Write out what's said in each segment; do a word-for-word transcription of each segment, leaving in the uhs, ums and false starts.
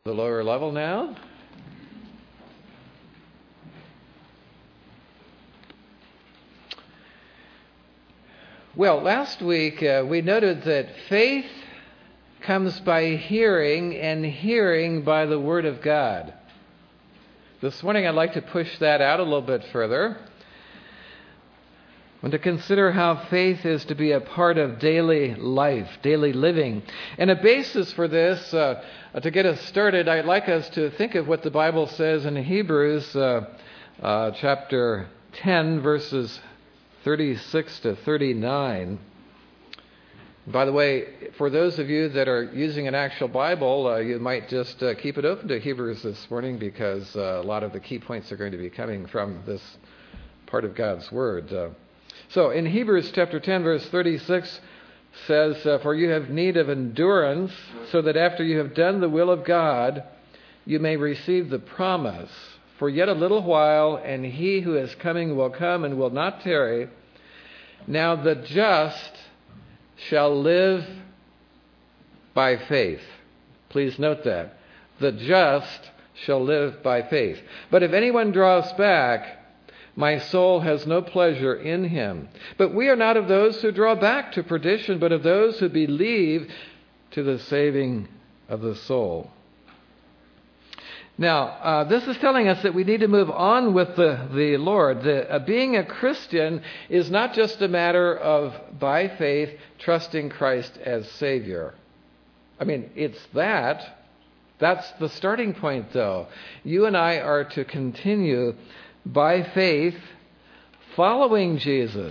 the lower level now. Well, last week uh, we noted that faith comes by hearing, and hearing by the Word of God. This morning I'd like to push that out a little bit further and to consider how faith is to be a part of daily life, daily living. And a basis for this, uh, to get us started, I'd like us to think of what the Bible says in Hebrews uh, uh, chapter ten, verses thirty-six to thirty-nine. By the way, for those of you that are using an actual Bible, uh, you might just uh, keep it open to Hebrews this morning, because uh, a lot of the key points are going to be coming from this part of God's Word. Uh, so in Hebrews chapter ten, verse thirty-six says, uh, "For you have need of endurance, so that after you have done the will of God, you may receive the promise. For yet a little while, and he who is coming will come and will not tarry. Now the just shall live by faith." Please note that. The just shall live by faith. "But if anyone draws back, my soul has no pleasure in him. But we are not of those who draw back to perdition, but of those who believe to the saving of the soul." Now, uh, this is telling us that we need to move on with the, the Lord. The, uh, being a Christian is not just a matter of, by faith, trusting Christ as Savior. I mean, it's that. That's the starting point, though. You and I are to continue, by faith, following Jesus.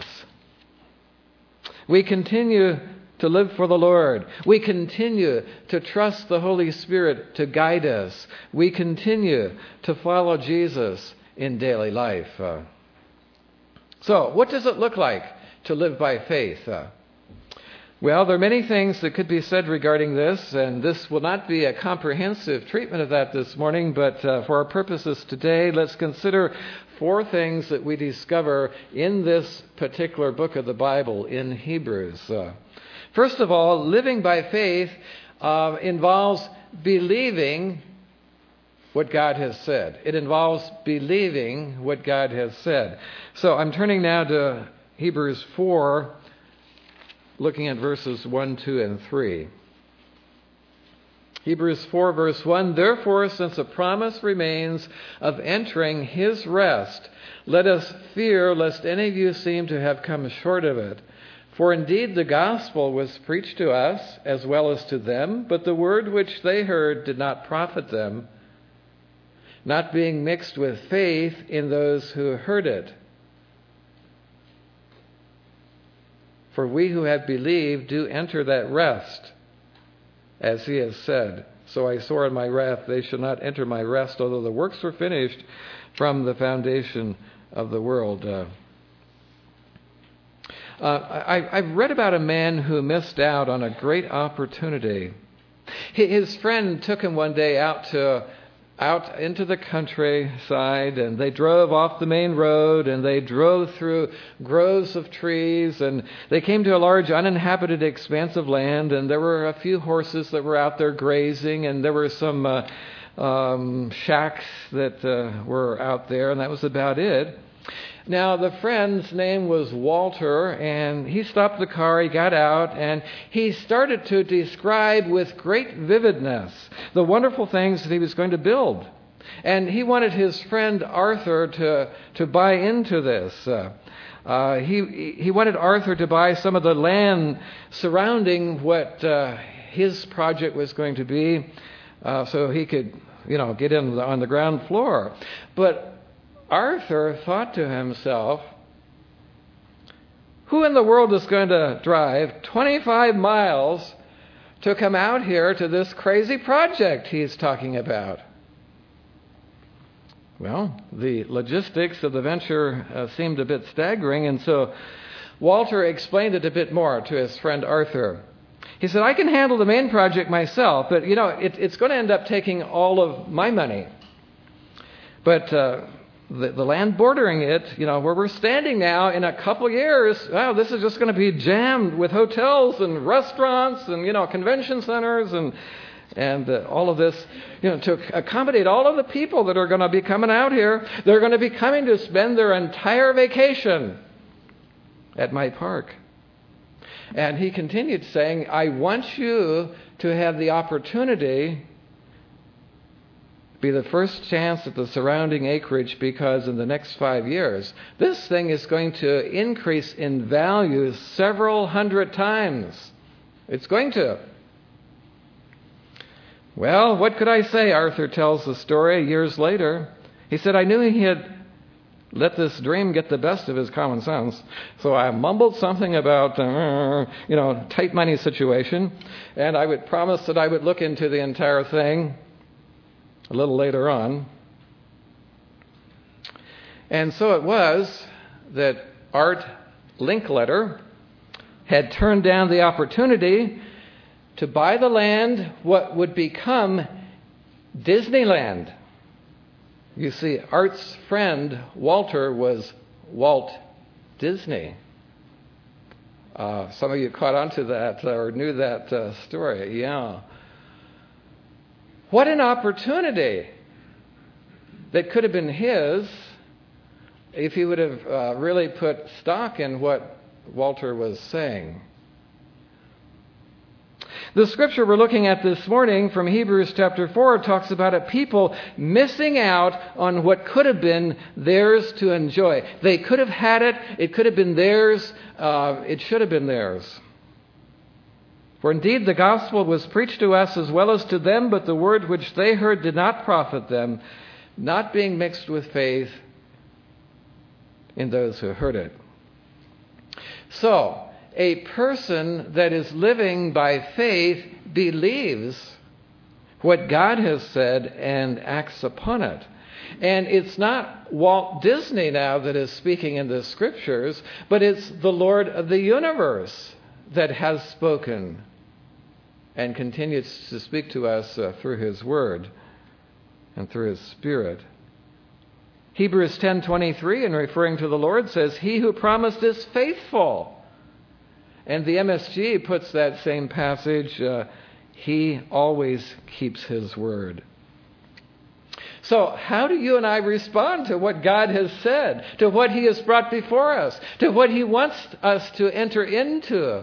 We continue to live for the Lord. We continue to trust the Holy Spirit to guide us. We continue to follow Jesus in daily life. Uh, so, what does it look like to live by faith? Uh, well, there are many things that could be said regarding this, and this will not be a comprehensive treatment of that this morning, but uh, for our purposes today, let's consider four things that we discover in this particular book of the Bible, in Hebrews. Uh, First of all, living by faith uh, involves believing what God has said. It involves believing what God has said. So I'm turning now to Hebrews four, looking at verses one, two, and three. Hebrews four, verse one, "Therefore, since a promise remains of entering his rest, let us fear lest any of you seem to have come short of it. For indeed the gospel was preached to us as well as to them, but the word which they heard did not profit them, not being mixed with faith in those who heard it. For we who have believed do enter that rest, as he has said, so I swore in my wrath, they shall not enter my rest, although the works were finished from the foundation of the world." Uh, Uh, I, I've read about a man who missed out on a great opportunity. His friend took him one day out to out into the countryside, and they drove off the main road, and they drove through groves of trees, and they came to a large uninhabited expanse of land, and there were a few horses that were out there grazing, and there were some uh, um, shacks that uh, were out there, and that was about it. Now, the friend's name was Walter, and he stopped the car, he got out, and he started to describe with great vividness the wonderful things that he was going to build. And he wanted his friend Arthur to, to buy into this. Uh, uh, he, he wanted Arthur to buy some of the land surrounding what uh, his project was going to be, uh, so he could, you know, get in on the ground floor. But Arthur thought to himself, who in the world is going to drive twenty-five miles to come out here to this crazy project he's talking about? Well, the logistics of the venture uh, seemed a bit staggering, and so Walter explained it a bit more to his friend Arthur. He said, I can handle the main project myself, but, you know, it, it's going to end up taking all of my money. But uh, the, the land bordering it, you know, where we're standing now, in a couple years, wow, this is just going to be jammed with hotels and restaurants and, you know, convention centers and And uh, all of this, you know, to accommodate all of the people that are going to be coming out here. They're going to be coming to spend their entire vacation at my park. And he continued saying, I want you to have the opportunity, be the first chance at the surrounding acreage, because in the next five years, this thing is going to increase in value several hundred times. It's going to. Well, what could I say? Arthur tells the story years later. He said, I knew he had let this dream get the best of his common sense. So I mumbled something about, uh, you know, tight money situation. And I would promise that I would look into the entire thing a little later on. And so it was that Art Linkletter had turned down the opportunity to buy the land, what would become Disneyland. You see, Art's friend, Walter, was Walt Disney. Uh, some of you caught on to that or knew that uh, story. Yeah. What an opportunity that could have been his if he would have uh, really put stock in what Walter was saying. The scripture we're looking at this morning from Hebrews chapter four talks about a people missing out on what could have been theirs to enjoy. They could have had it. It could have been theirs. Uh, it should have been theirs. For indeed the gospel was preached to us as well as to them, but the word which they heard did not profit them, not being mixed with faith in those who heard it. So, a person that is living by faith believes what God has said and acts upon it. And it's not Walt Disney now that is speaking in the scriptures, but it's the Lord of the universe that has spoken and continues to speak to us uh, through his word and through his spirit. Hebrews ten twenty-three, in referring to the Lord, says, he who promised is faithful. And the M S G puts that same passage, uh, he always keeps his word. So how do you and I respond to what God has said, to what he has brought before us, to what he wants us to enter into?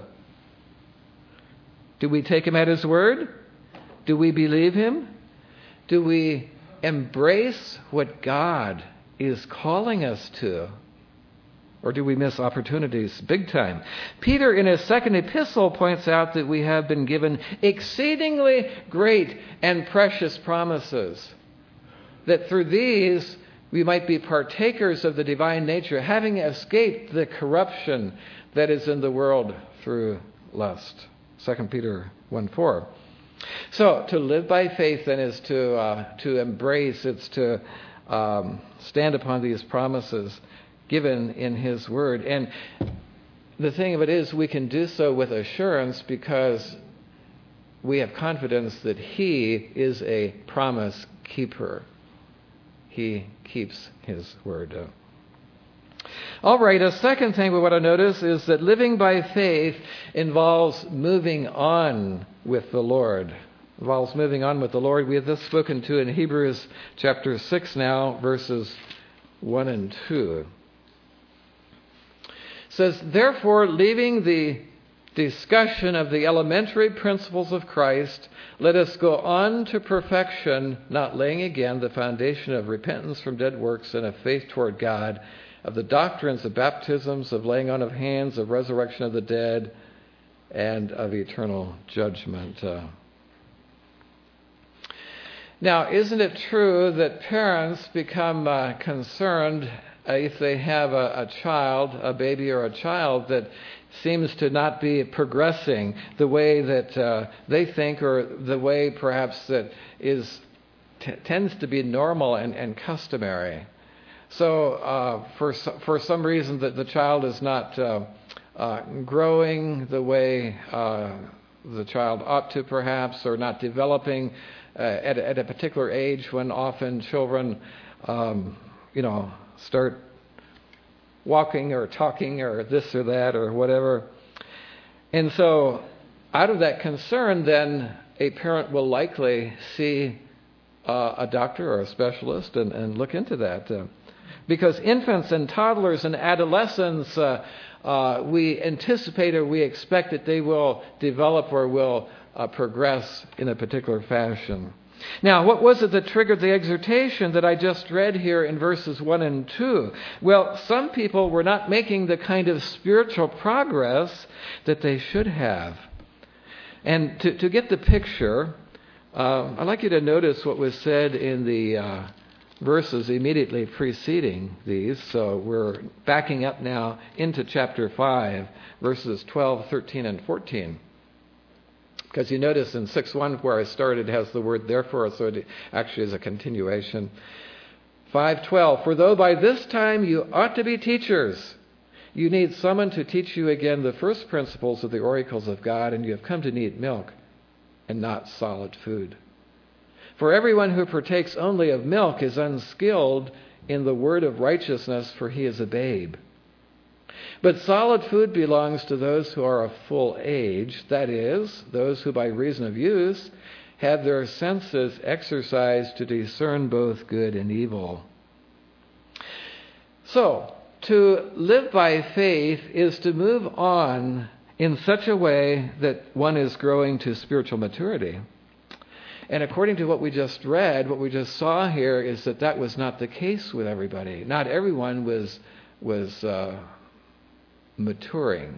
Do we take him at his word? Do we believe him? Do we embrace what God is calling us to? Or do we miss opportunities big time? Peter, in his second epistle, points out that we have been given exceedingly great and precious promises, that through these we might be partakers of the divine nature, having escaped the corruption that is in the world through lust. Second Peter one four. So to live by faith then is to uh, to embrace, it's to um, stand upon these promises given in his word. And the thing of it is, we can do so with assurance because we have confidence that he is a promise keeper. He keeps his word. All right, a second thing we want to notice is that living by faith involves moving on with the Lord. Involves moving on with the Lord. We have this spoken to in Hebrews chapter six now, verses one and two. It says, therefore, leaving the discussion of the elementary principles of Christ, let us go on to perfection, not laying again the foundation of repentance from dead works and of faith toward God, of the doctrines of baptisms, of laying on of hands, of resurrection of the dead, and of eternal judgment. Uh, now, isn't it true that parents become uh, concerned uh, if they have a, a child, a baby or a child that seems to not be progressing the way that uh, they think, or the way perhaps that is t- tends to be normal and, and customary? So uh, for for some reason that the child is not uh, uh, growing the way uh, the child ought to, perhaps, or not developing uh, at, at a particular age, when often children, um, you know, start walking or talking or this or that or whatever. And so out of that concern, then a parent will likely see uh, a doctor or a specialist and, and look into that. Uh, because infants and toddlers and adolescents, uh, uh, we anticipate or we expect that they will develop or will uh, progress in a particular fashion. Now, what was it that triggered the exhortation that I just read here in verses one and two? Well, some people were not making the kind of spiritual progress that they should have. And to, to get the picture, uh, I'd like you to notice what was said in the uh, verses immediately preceding these. So we're backing up now into chapter five, verses twelve, thirteen, and fourteen. Because you notice in six one where I started has the word therefore, so it actually is a continuation. five twelve, for though by this time you ought to be teachers, you need someone to teach you again the first principles of the oracles of God, and you have come to need milk and not solid food. For everyone who partakes only of milk is unskilled in the word of righteousness, for he is a babe. But solid food belongs to those who are of full age, that is, those who by reason of use have their senses exercised to discern both good and evil. So, to live by faith is to move on in such a way that one is growing to spiritual maturity. And according to what we just read, what we just saw here is that that was not the case with everybody. Not everyone was was uh, maturing.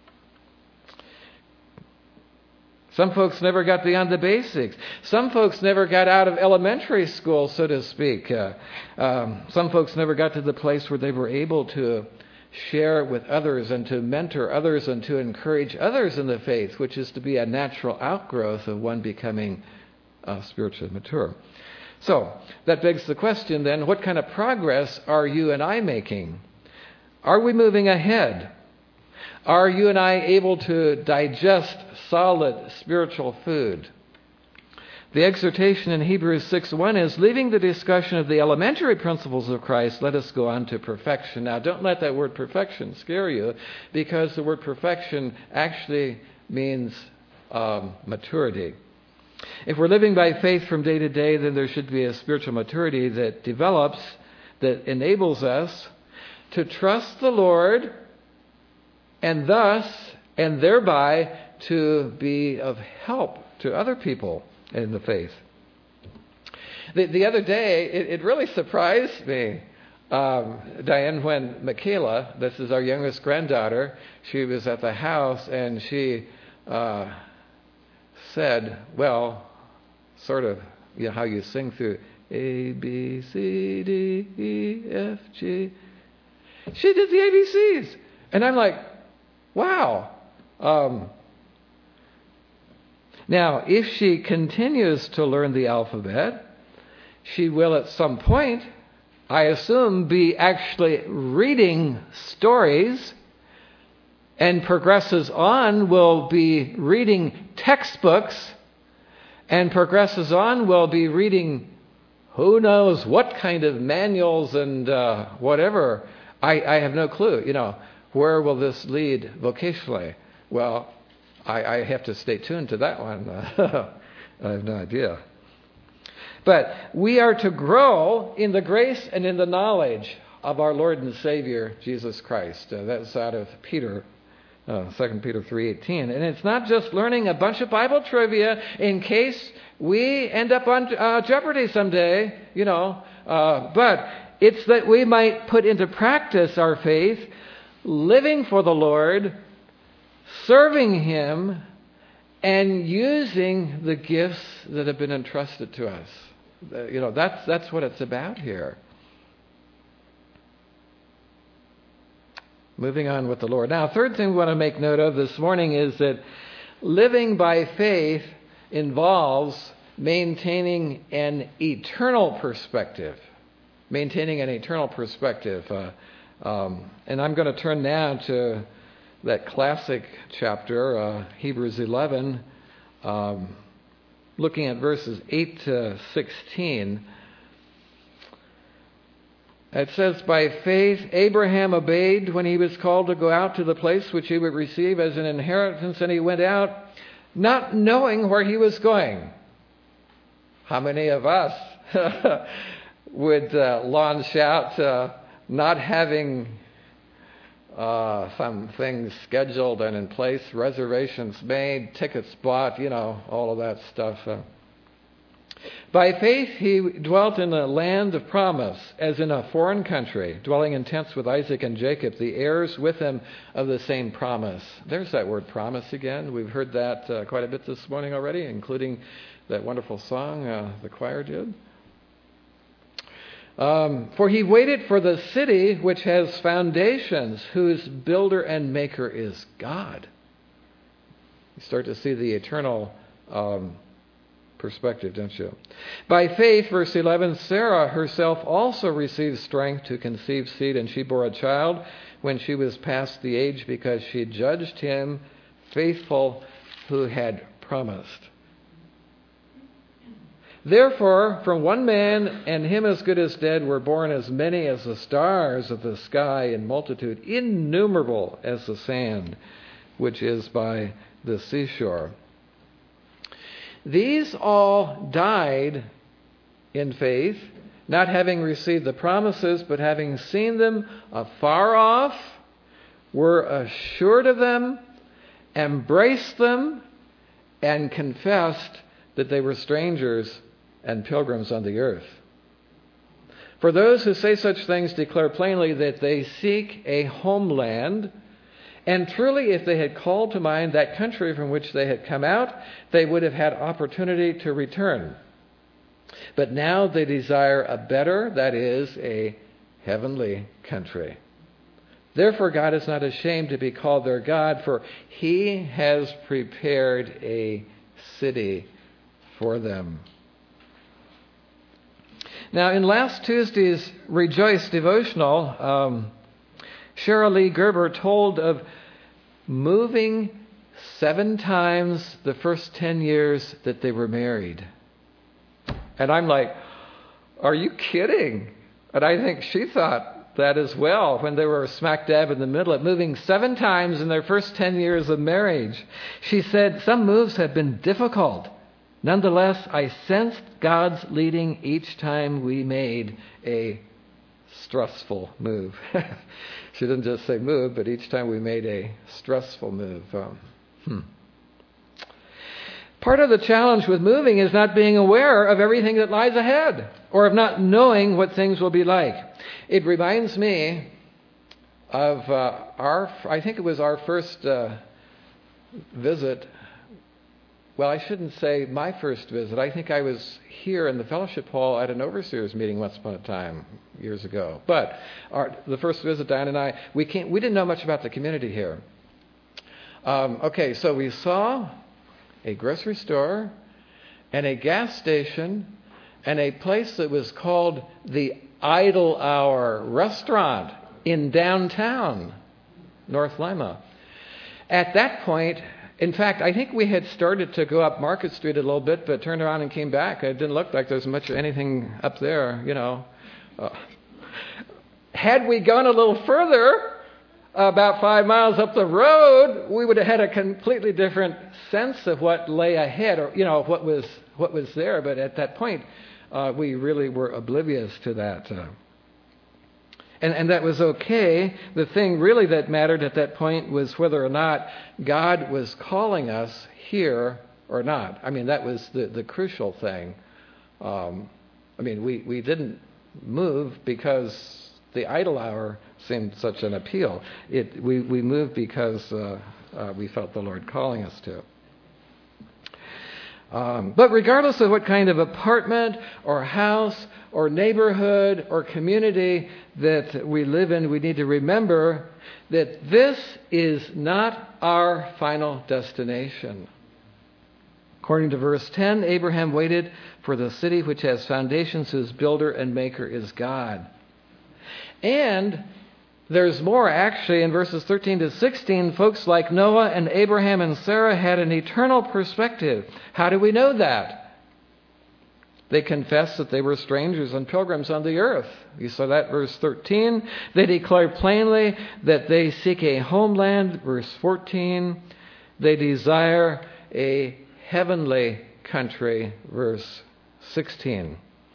Some folks never got beyond the basics. Some folks never got out of elementary school, so to speak. Uh, um, some folks never got to the place where they were able to share with others and to mentor others and to encourage others in the faith, which is to be a natural outgrowth of one becoming uh, spiritually mature. So that begs the question then, what kind of progress are you and I making? Are we moving ahead? Are you and I able to digest solid spiritual food? The exhortation in Hebrews six one is, leaving the discussion of the elementary principles of Christ, let us go on to perfection. Now, don't let that word perfection scare you, because the word perfection actually means um, maturity. If we're living by faith from day to day, then there should be a spiritual maturity that develops, that enables us to trust the Lord, and thus, and thereby, to be of help to other people in the faith. The, the other day, it, it really surprised me, um, Diane, when Michaela, this is our youngest granddaughter, she was at the house and she uh, said, well, sort of, you know, how you sing through A, B, C, D, E, F, G. She did the A B Cs. And I'm like, wow. Um, now, if she continues to learn the alphabet, she will at some point, I assume, be actually reading stories, and progresses on, will be reading textbooks, and progresses on, will be reading who knows what kind of manuals and uh, whatever. I, I have no clue, you know. Where will this lead vocationally? Well, I, I have to stay tuned to that one. I have no idea. But we are to grow in the grace and in the knowledge of our Lord and Savior, Jesus Christ. Uh, that's out of Peter, uh, Second Peter three eighteen. And it's not just learning a bunch of Bible trivia in case we end up on uh, Jeopardy someday, you know. Uh, but it's that we might put into practice our faith, living for the Lord, serving Him, and using the gifts that have been entrusted to us. You know, that's that's what it's about here. Moving on with the Lord. Now, third thing we want to make note of this morning is that living by faith involves maintaining an eternal perspective. Maintaining an eternal perspective. Uh, Um, and I'm going to turn now to that classic chapter, uh, Hebrews eleven, um, looking at verses eight to sixteen. It says, by faith Abraham obeyed when he was called to go out to the place which he would receive as an inheritance, and he went out not knowing where he was going. How many of us would uh, launch out uh, not having uh, some things scheduled and in place, reservations made, tickets bought, you know, all of that stuff. Uh, By faith he dwelt in a land of promise, as in a foreign country, dwelling in tents with Isaac and Jacob, the heirs with him of the same promise. There's that word promise again. We've heard that uh, quite a bit this morning already, including that wonderful song uh, the choir did. Um, for he waited for the city which has foundations, whose builder and maker is God. You start to see the eternal um perspective, don't you? By faith, verse eleven, Sarah herself also received strength to conceive seed, and she bore a child when she was past the age, because she judged him faithful who had promised. Therefore, from one man, and him as good as dead, were born as many as the stars of the sky in multitude, innumerable as the sand which is by the seashore. These all died in faith, not having received the promises, but having seen them afar off, were assured of them, embraced them, and confessed that they were strangers and pilgrims on the earth. For those who say such things declare plainly that they seek a homeland. And truly, if they had called to mind that country from which they had come out, they would have had opportunity to return. But now they desire a better, that is, a heavenly country. Therefore, God is not ashamed to be called their God, for he has prepared a city for them. Now, in last Tuesday's Rejoice devotional, um, Cheryl Lee Gerber told of moving seven times the first ten years that they were married. And I'm like, are you kidding? And I think she thought that as well when they were smack dab in the middle of moving seven times in their first ten years of marriage. She said, some moves have been difficult. Nonetheless, I sensed God's leading each time we made a stressful move. She didn't just say move, but each time we made a stressful move. Um, hmm. Part of the challenge with moving is not being aware of everything that lies ahead, or of not knowing what things will be like. It reminds me of uh, our, I think it was our first uh, visit. Well, I shouldn't say my first visit. I think I was here in the fellowship hall at an overseers meeting once upon a time, years ago. But our, the first visit, Diane and I, we came, we didn't know much about the community here. Um, okay, so we saw a grocery store and a gas station and a place that was called the Idle Hour Restaurant in downtown North Lima. At that point, in fact, I think we had started to go up Market Street a little bit, but turned around and came back. It didn't look like there was much of anything up there, you know. Uh, had we gone a little further, about five miles up the road, we would have had a completely different sense of what lay ahead, or, you know, what was what was there. But at that point, uh, we really were oblivious to that. Uh, And, and that was okay. The thing really that mattered at that point was whether or not God was calling us here or not. I mean, that was the, the crucial thing. Um, I mean, we, we didn't move because the idle hour seemed such an appeal. It, we, we moved because uh, uh, we felt the Lord calling us to. Um, but regardless of what kind of apartment or house or neighborhood or community that we live in, we need to remember that this is not our final destination. According to verse ten, Abraham waited for the city which has foundations, whose builder and maker is God. And there's more, actually. In verses thirteen to sixteen, folks like Noah and Abraham and Sarah had an eternal perspective. How do we know that? They confessed that they were strangers and pilgrims on the earth. You saw that, verse thirteen. They declare plainly that they seek a homeland, verse fourteen. They desire a heavenly country, verse sixteen.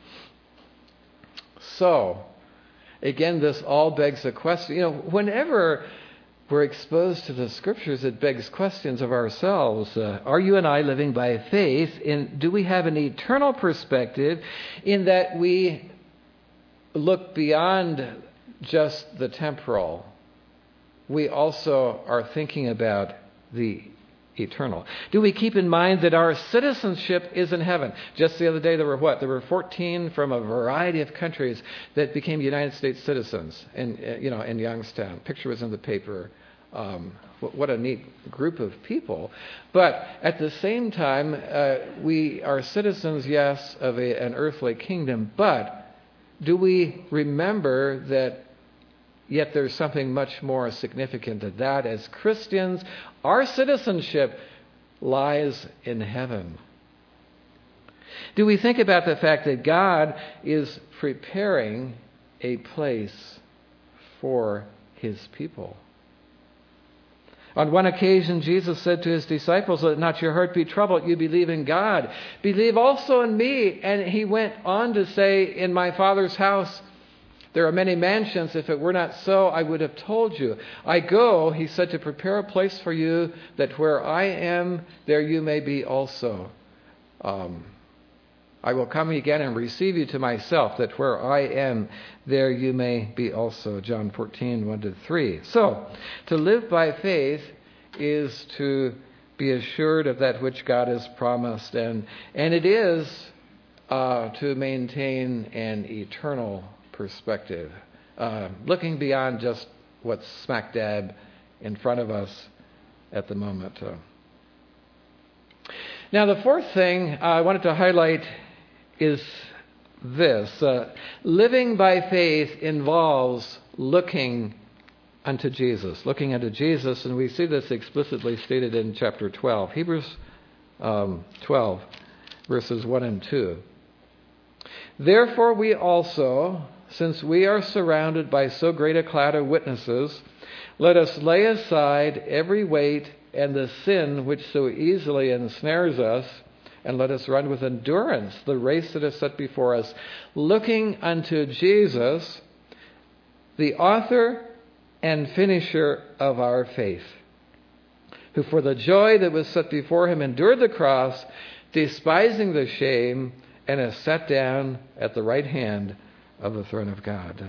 So, again, this all begs a question. You know, whenever we're exposed to the Scriptures, it begs questions of ourselves. Uh, are you and I living by faith? In, do we have an eternal perspective in that we look beyond just the temporal? We also are thinking about the eternal. Do we keep in mind that our citizenship is in heaven? Just the other day there were what? There were fourteen from a variety of countries that became United States citizens in, you know, in Youngstown. Picture was in the paper. Um, what a neat group of people. But at the same time, uh, we are citizens, yes, of a, an earthly kingdom, but do we remember that yet there's something much more significant than that? As Christians, our citizenship lies in heaven. Do we think about the fact that God is preparing a place for His people? On one occasion, Jesus said to His disciples, "Let not your heart be troubled. You believe in God. Believe also in me." And He went on to say, "In my Father's house there are many mansions. If it were not so, I would have told you. I go," He said, "to prepare a place for you, that where I am, there you may be also. Um, I will come again and receive you to myself, that where I am, there you may be also." John fourteen, one to three. So, to live by faith is to be assured of that which God has promised, and, and it is uh, to maintain an eternal perspective, uh, looking beyond just what's smack dab in front of us at the moment. Uh, now, the fourth thing I wanted to highlight is this. Uh, living by faith involves looking unto Jesus. Looking unto Jesus, and we see this explicitly stated in chapter twelve. Hebrews um, twelve, verses one and two. "Therefore we also, since we are surrounded by so great a cloud of witnesses, let us lay aside every weight and the sin which so easily ensnares us, and let us run with endurance the race that is set before us, looking unto Jesus, the author and finisher of our faith, who for the joy that was set before Him endured the cross, despising the shame, and is sat down at the right hand of the throne of God."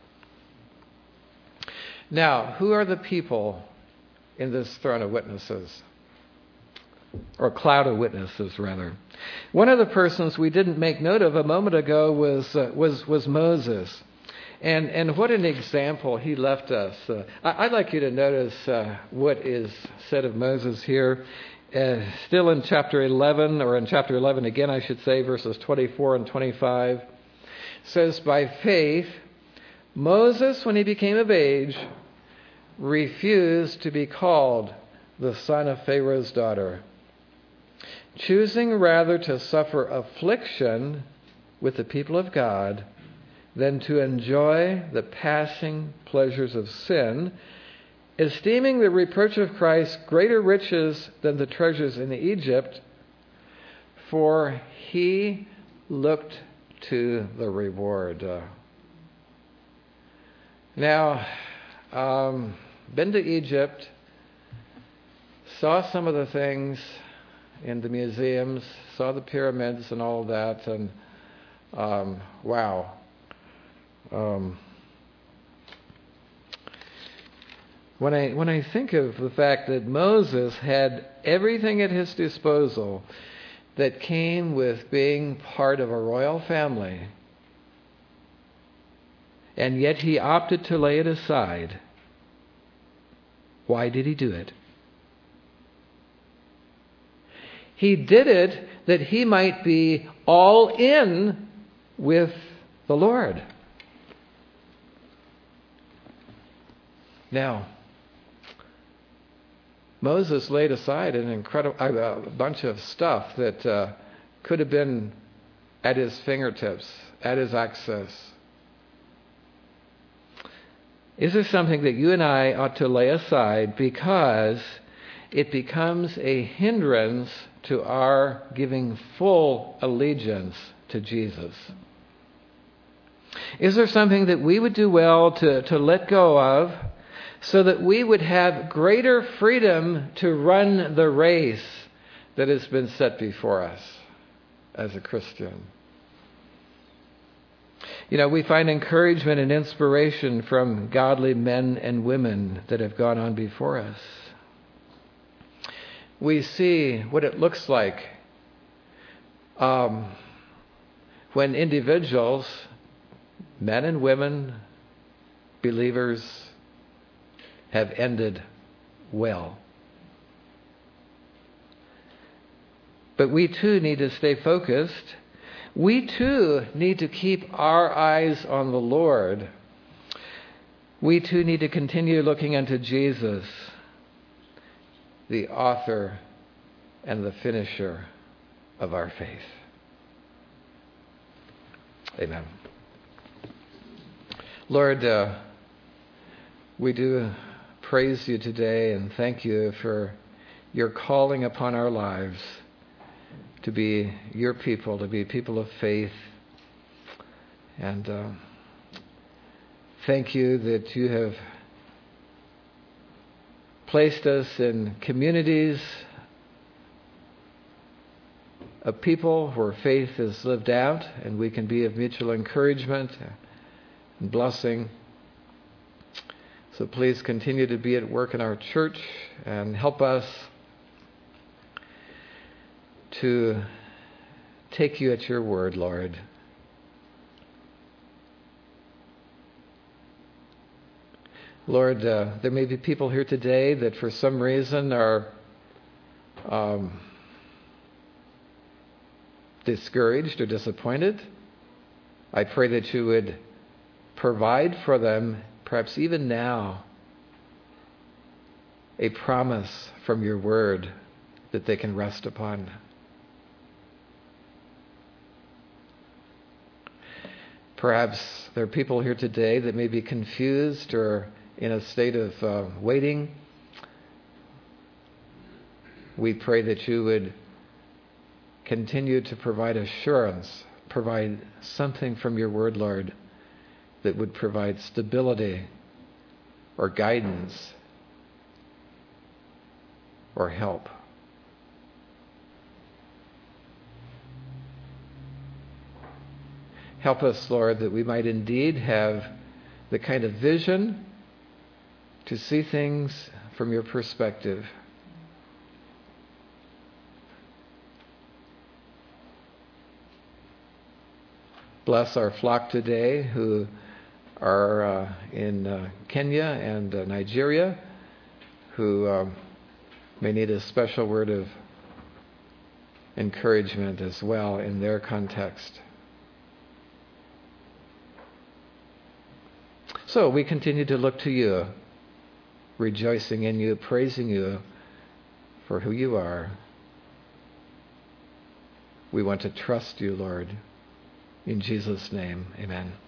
Now, who are the people in this throne of witnesses? Or cloud of witnesses, rather. One of the persons we didn't make note of a moment ago was uh, was was Moses, and and what an example he left us. Uh, I, I'd like you to notice uh, what is said of Moses here, uh, still in chapter eleven, or in chapter eleven again, I should say, verses twenty-four and twenty-five. It says, "By faith, Moses, when he became of age, refused to be called the son of Pharaoh's daughter, choosing rather to suffer affliction with the people of God than to enjoy the passing pleasures of sin, esteeming the reproach of Christ greater riches than the treasures in Egypt, for he looked to the reward." Uh, now, um, been to Egypt, saw some of the things in the museums, saw the pyramids and all of that, and um, wow. Um, when I when I think of the fact that Moses had everything at his disposal that came with being part of a royal family, and yet he opted to lay it aside. Why did he do it? He did it that he might be all in with the Lord. Now, Moses laid aside an incredible a bunch of stuff that uh, could have been at his fingertips, at his access. Is there something that you and I ought to lay aside because it becomes a hindrance to our giving full allegiance to Jesus? Is there something that we would do well to, to let go of so that we would have greater freedom to run the race that has been set before us as a Christian? You know, we find encouragement and inspiration from godly men and women that have gone on before us. We see what it looks like um, when individuals, men and women, believers, have ended well. But we too need to stay focused. We too need to keep our eyes on the Lord. We too need to continue looking unto Jesus, the author and the finisher of our faith. Amen. Lord, uh, we do praise you today and thank you for your calling upon our lives to be your people, to be people of faith. And uh, thank you that you have placed us in communities of people where faith is lived out, and we can be of mutual encouragement and blessing. So please continue to be at work in our church and help us to take you at your word, Lord. Lord, uh, there may be people here today that for some reason are um, discouraged or disappointed. I pray that you would provide for them, perhaps even now, a promise from your word that they can rest upon. Perhaps there are people here today that may be confused or in a state of uh, waiting. We pray that you would continue to provide assurance, provide something from your word, Lord, that would provide stability or guidance or help. Help us, Lord, that we might indeed have the kind of vision to see things from your perspective. Bless our flock today who are uh, in uh, Kenya and uh, Nigeria, who um, may need a special word of encouragement as well in their context. So we continue to look to you, rejoicing in you, praising you for who you are. We want to trust you, Lord. In Jesus' name, amen.